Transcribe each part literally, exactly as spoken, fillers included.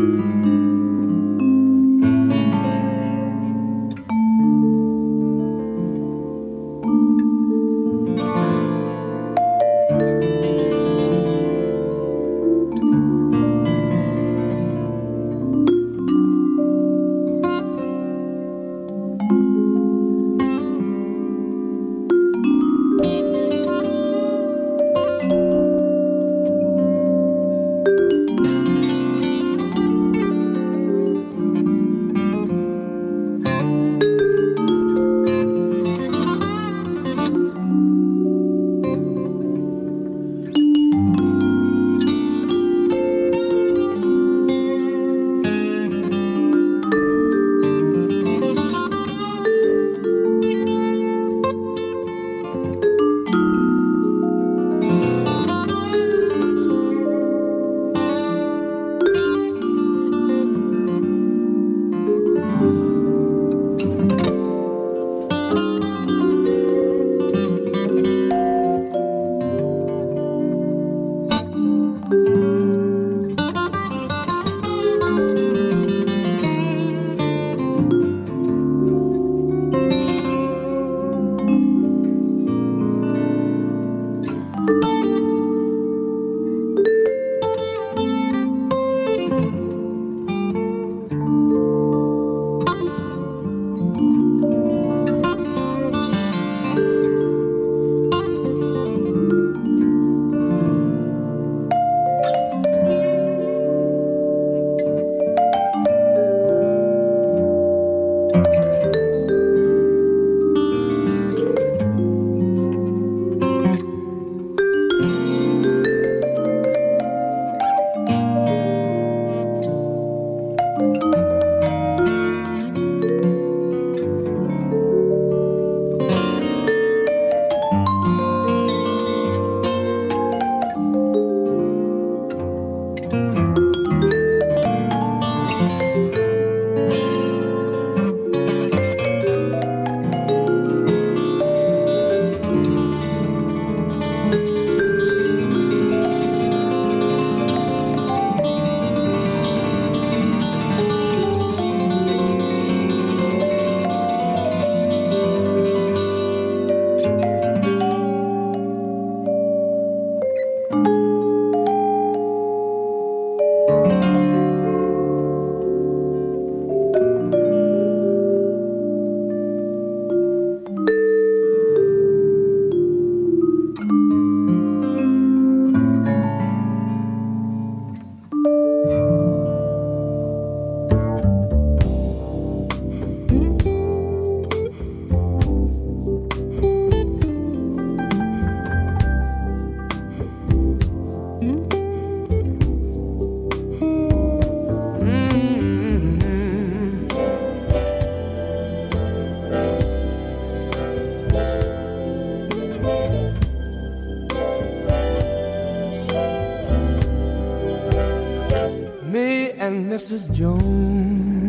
and Missus Jones.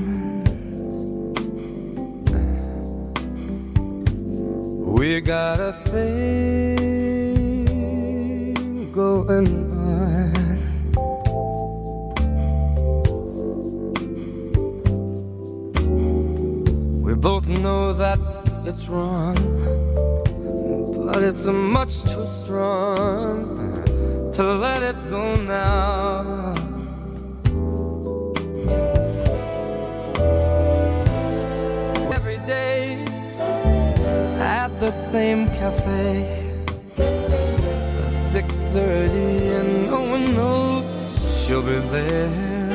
We got a thing going on. We both know that it's wrong, but it's much too strong to let it go now. Every day at the same cafe, six thirty, and no one knows she'll be there,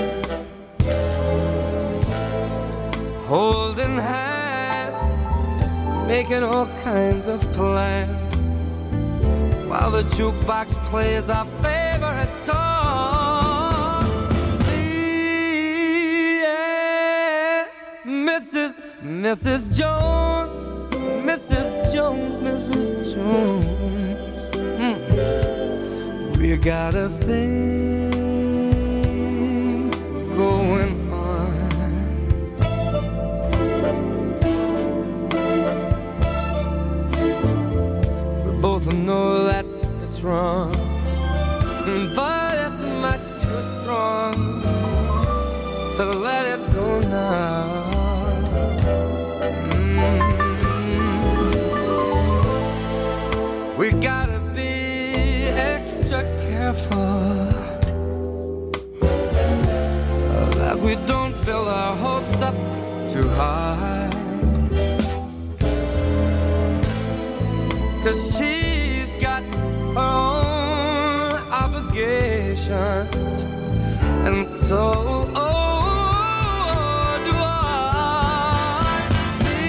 holding hands, making all kinds of plans, while the jukebox plays our favorite song. Yeah, Missus Missus Jones, Missus Jones, Missus Jones. Mm. We got a thing going on. We both know that it's wrong, but it's much too strong to let it go now. Mm-hmm. We gotta be extra careful that we don't build our hopes up too high, 'cause she's got her own obligations, and so oh, do I. Me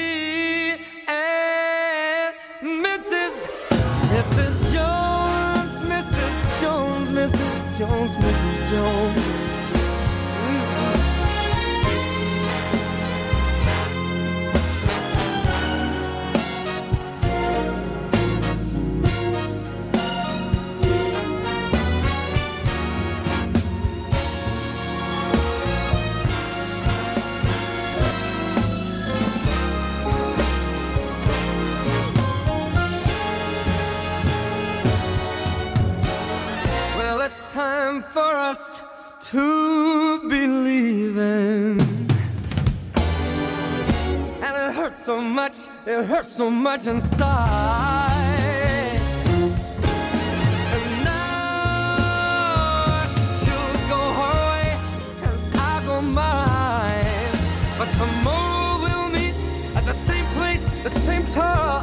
and Missus Missus Jones, Missus Jones, Missus Jones, Missus Jones. Time for us to believe in, and it hurts so much, it hurts so much inside. And now she'll go her way and I go mine, but tomorrow we'll meet at the same place, the same time.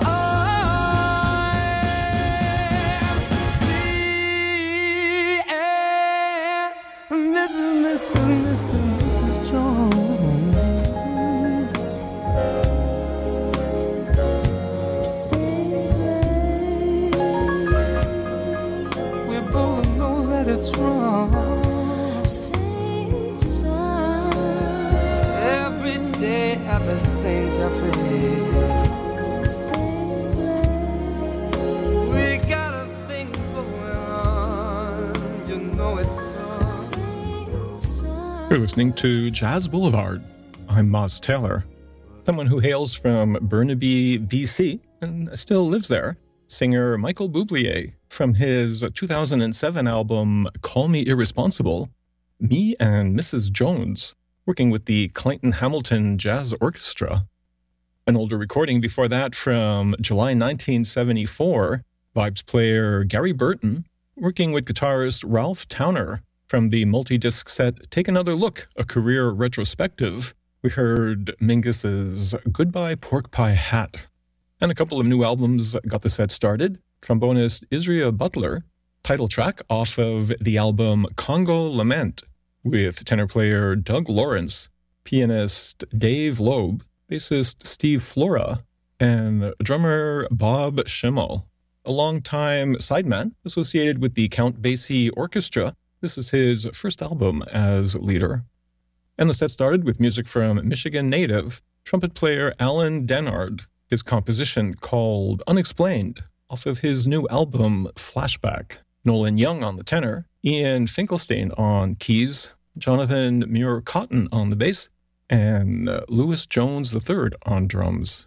You're listening to Jazz Boulevard. I'm Moz Taylor, someone who hails from Burnaby, B C, and still lives there. Singer Michael Bublé, from his two thousand seven album Call Me Irresponsible, Me and Missus Jones, working with the Clayton Hamilton Jazz Orchestra. An older recording before that from July nineteen seventy-four, Vibes player Gary Burton, working with guitarist Ralph Towner, from the multi-disc set Take Another Look, a career retrospective. We heard Mingus's Goodbye Pork Pie Hat. And a couple of new albums got the set started. Trombonist Isria Butler, title track off of the album Congo Lament, with tenor player Doug Lawrence, pianist Dave Loeb, bassist Steve Flora, and drummer Bob Schimmel, a longtime sideman associated with the Count Basie Orchestra. This is his first album as leader. And the set started with music from Michigan native trumpet player Alan Dennard, his composition called Unexplained, off of his new album Flashback. Nolan Young on the tenor, Ian Finkelstein on keys, Jonathan Muir-Cotton on the bass, and Louis Jones the third on drums.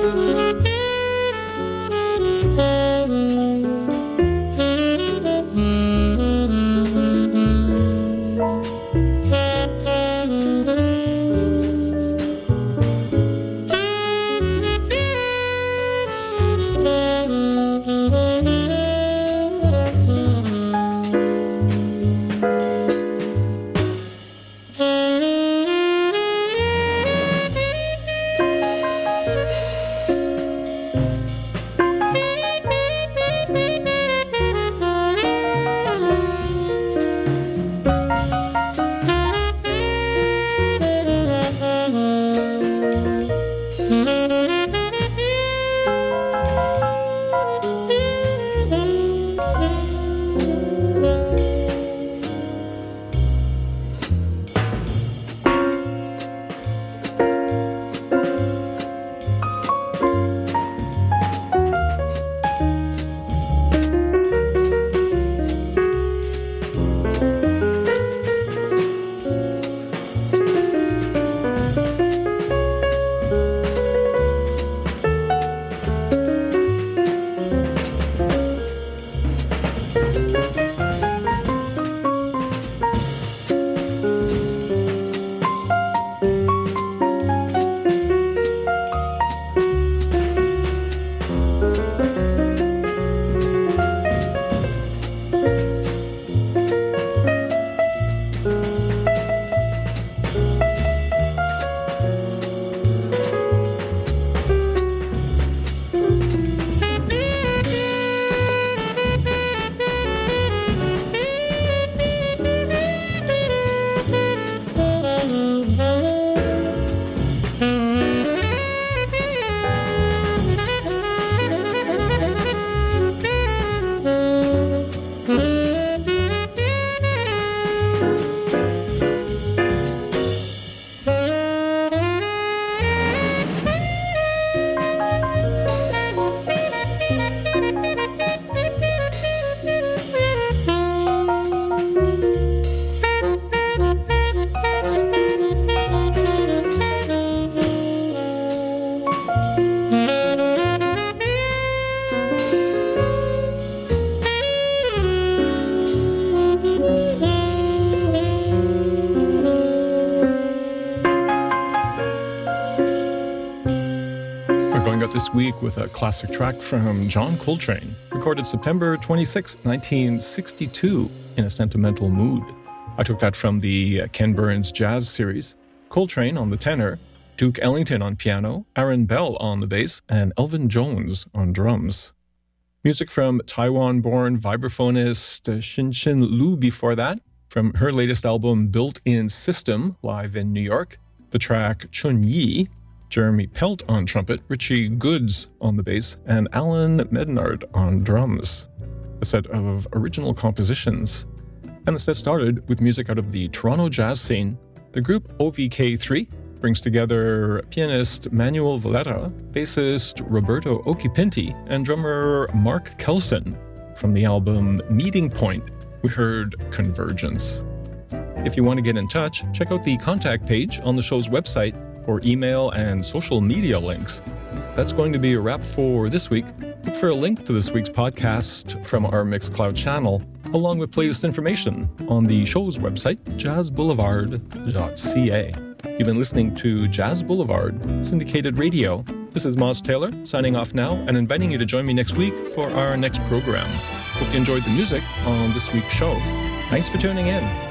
This week with a classic track from John Coltrane, recorded September twenty-sixth, nineteen sixty-two, in a sentimental mood. I took that from the Ken Burns Jazz series. Coltrane on the tenor, Duke Ellington on piano, Aaron Bell on the bass, and Elvin Jones on drums. Music from Taiwan-born vibraphonist Xin-Xin Liu before that, from her latest album Built-In System, live in New York. The track Chun Yi, Jeremy Pelt on trumpet, Richie Goods on the bass, and Alan Mednard on drums. A set of original compositions. And the set started with music out of the Toronto jazz scene. The group O V K three brings together pianist Manuel Valletta, bassist Roberto Occhipinti, and drummer Mark Kelson. From the album Meeting Point, we heard Convergence. If you want to get in touch, check out the contact page on the show's website for email and social media links. That's going to be a wrap for this week. Look for a link to this week's podcast from our Mixcloud channel, along with playlist information on the show's website, jazz boulevard dot c a. You've been listening to Jazz Boulevard, syndicated radio. This is Moz Taylor, signing off now and inviting you to join me next week for our next program. Hope you enjoyed the music on this week's show. Thanks for tuning in.